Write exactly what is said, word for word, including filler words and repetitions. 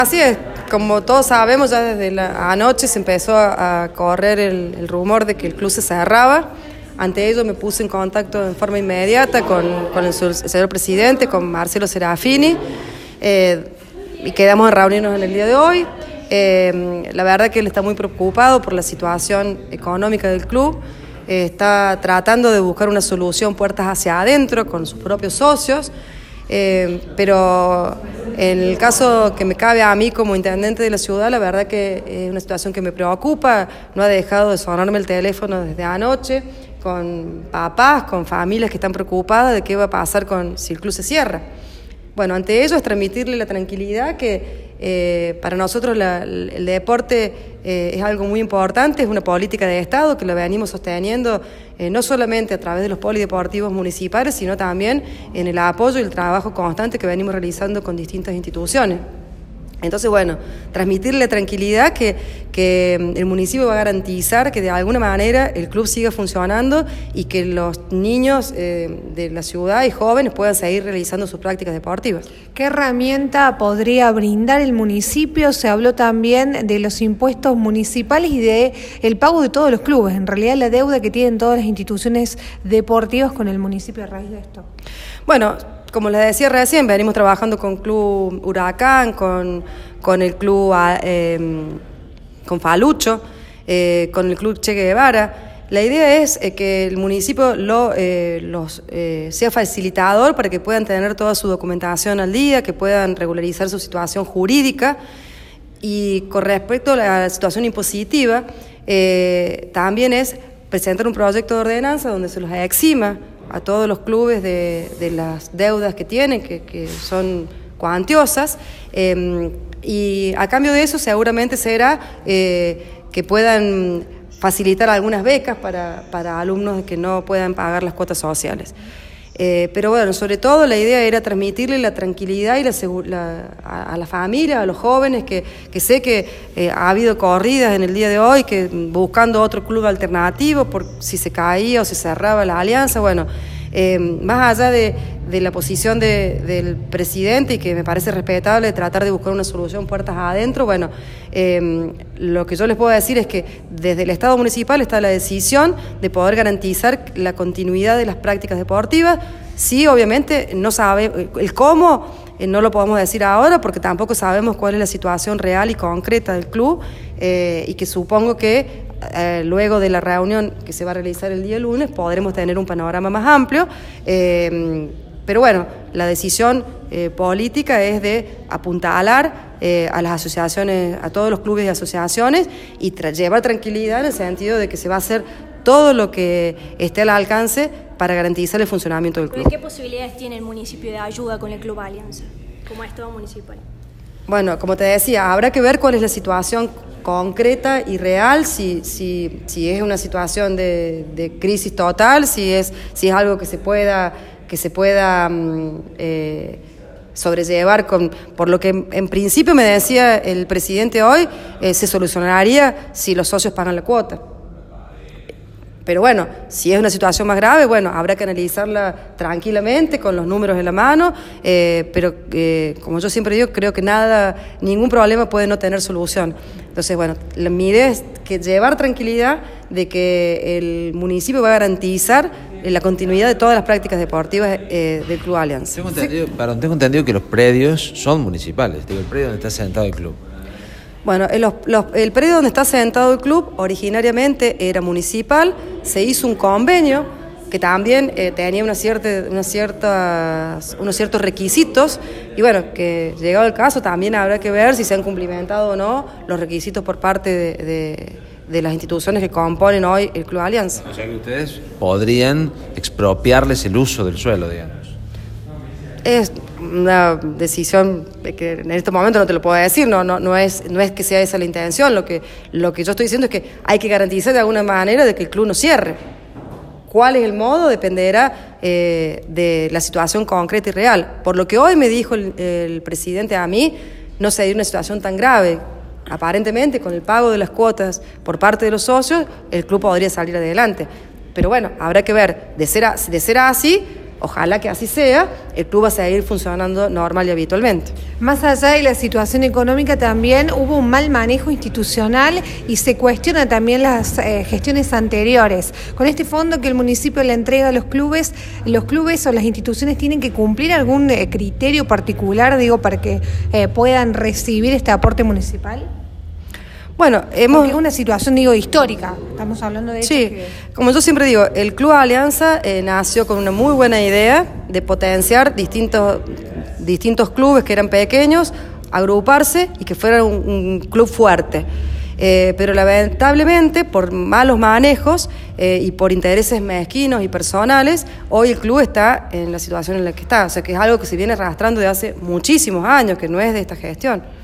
Así es, como todos sabemos, ya desde la anoche se empezó a, a correr el, el rumor de que el club se cerraba. Ante ello me puse en contacto en forma inmediata con, con el, el señor presidente, con Marcelo Serafini, eh, y quedamos en reunirnos en el día de hoy. Eh, la verdad que él está muy preocupado por la situación económica del club, eh, está tratando de buscar una solución puertas hacia adentro con sus propios socios. Eh, pero en el caso que me cabe a mí como intendente de la ciudad, la verdad que es una situación que me preocupa. No ha dejado de sonarme el teléfono desde anoche, con papás, con familias que están preocupadas de qué va a pasar con, si el club se cierra. Bueno, ante ello es transmitirle la tranquilidad que eh, para nosotros la, el deporte eh, es algo muy importante, es una política de Estado que lo venimos sosteniendo eh, no solamente a través de los polideportivos municipales, sino también en el apoyo y el trabajo constante que venimos realizando con distintas instituciones. Entonces, bueno, transmitirle tranquilidad que, que el municipio va a garantizar que de alguna manera el club siga funcionando y que los niños eh, de la ciudad y jóvenes puedan seguir realizando sus prácticas deportivas. ¿Qué herramienta podría brindar el municipio? Se habló también de los impuestos municipales y de el pago de todos los clubes, en realidad la deuda que tienen todas las instituciones deportivas con el municipio a raíz de esto. Bueno, como les decía recién, venimos trabajando con Club Huracán, con, con el Club eh, con Falucho, eh, con el Club Che Guevara. La idea es eh, que el municipio lo, eh, los, eh, sea facilitador para que puedan tener toda su documentación al día, que puedan regularizar su situación jurídica. Y con respecto a la situación impositiva, eh, también es presentar un proyecto de ordenanza donde se los exima a todos los clubes de, de las deudas que tienen, que, que son cuantiosas, eh, y a cambio de eso seguramente será eh, que puedan facilitar algunas becas para, para alumnos que no puedan pagar las cuotas sociales. Eh, pero bueno, sobre todo la idea era transmitirle la tranquilidad y la, la, a, a la familia, a los jóvenes, que, que sé que eh, ha habido corridas en el día de hoy, que buscando otro club alternativo por si se caía o se cerraba la alianza. Bueno, eh, más allá de, de la posición de, del presidente, y que me parece respetable, de tratar de buscar una solución puertas adentro, bueno, eh, lo que yo les puedo decir es que desde el Estado municipal está la decisión de poder garantizar la continuidad de las prácticas deportivas. Sí, obviamente, no sabe el cómo, eh, no lo podemos decir ahora porque tampoco sabemos cuál es la situación real y concreta del club, eh, y que supongo que eh, luego de la reunión que se va a realizar el día lunes podremos tener un panorama más amplio. Eh, Pero bueno, la decisión eh, política es de apuntalar eh, a las asociaciones, a todos los clubes y asociaciones, y tra- llevar tranquilidad en el sentido de que se va a hacer todo lo que esté al alcance para garantizar el funcionamiento del club. ¿Qué posibilidades tiene el municipio de ayuda con el Club Alianza, como Estado municipal? Bueno, como te decía, habrá que ver cuál es la situación concreta y real, si, si, si es una situación de, de crisis total, si es, si es algo que se pueda... que se pueda eh, sobrellevar con, por lo que en, en principio me decía el presidente hoy, eh, se solucionaría si los socios pagan la cuota. Pero bueno, si es una situación más grave, bueno, habrá que analizarla tranquilamente, con los números en la mano, eh, pero eh, como yo siempre digo, creo que nada, ningún problema puede no tener solución. Entonces, bueno, la, mi idea es que llevar tranquilidad de que el municipio va a garantizar la continuidad de todas las prácticas deportivas eh, del Club Alianza. Tengo entendido, perdón, tengo entendido que los predios son municipales, digo, el predio donde está sentado el club. Bueno, los, los, el predio donde está sentado el club originariamente era municipal, se hizo un convenio que también eh, tenía una cierta, una ciertas, unos ciertos requisitos, y bueno, que llegado el caso también habrá que ver si se han cumplimentado o no los requisitos por parte de, de, de las instituciones que componen hoy el Club Alianza. O sea que ustedes podrían expropiarles el uso del suelo, digamos. Es una decisión que en este momento no te lo puedo decir, no, no, no, es, no es que sea esa la intención, lo que, lo que yo estoy diciendo es que hay que garantizar de alguna manera de que el club no cierre. ¿Cuál es el modo? Dependerá eh, de la situación concreta y real. Por lo que hoy me dijo el, el presidente a mí, no se dio una situación tan grave. Aparentemente, con el pago de las cuotas por parte de los socios, el club podría salir adelante. Pero bueno, habrá que ver, de ser, a, de ser así, ojalá que así sea, el club va a seguir funcionando normal y habitualmente. Más allá de la situación económica, también hubo un mal manejo institucional y se cuestiona también las eh, gestiones anteriores. Con este fondo que el municipio le entrega a los clubes, los clubes o las instituciones tienen que cumplir algún eh, criterio particular, digo, para que eh, puedan recibir este aporte municipal. Bueno, hemos... Porque es una situación, digo, histórica. Estamos hablando de... Sí, que... como yo siempre digo, el Club Alianza eh, nació con una muy buena idea de potenciar distintos, distintos clubes que eran pequeños, agruparse y que fueran un, un club fuerte. Eh, pero lamentablemente, por malos manejos eh, y por intereses mezquinos y personales, hoy el club está en la situación en la que está. O sea, que es algo que se viene arrastrando de hace muchísimos años, que no es de esta gestión.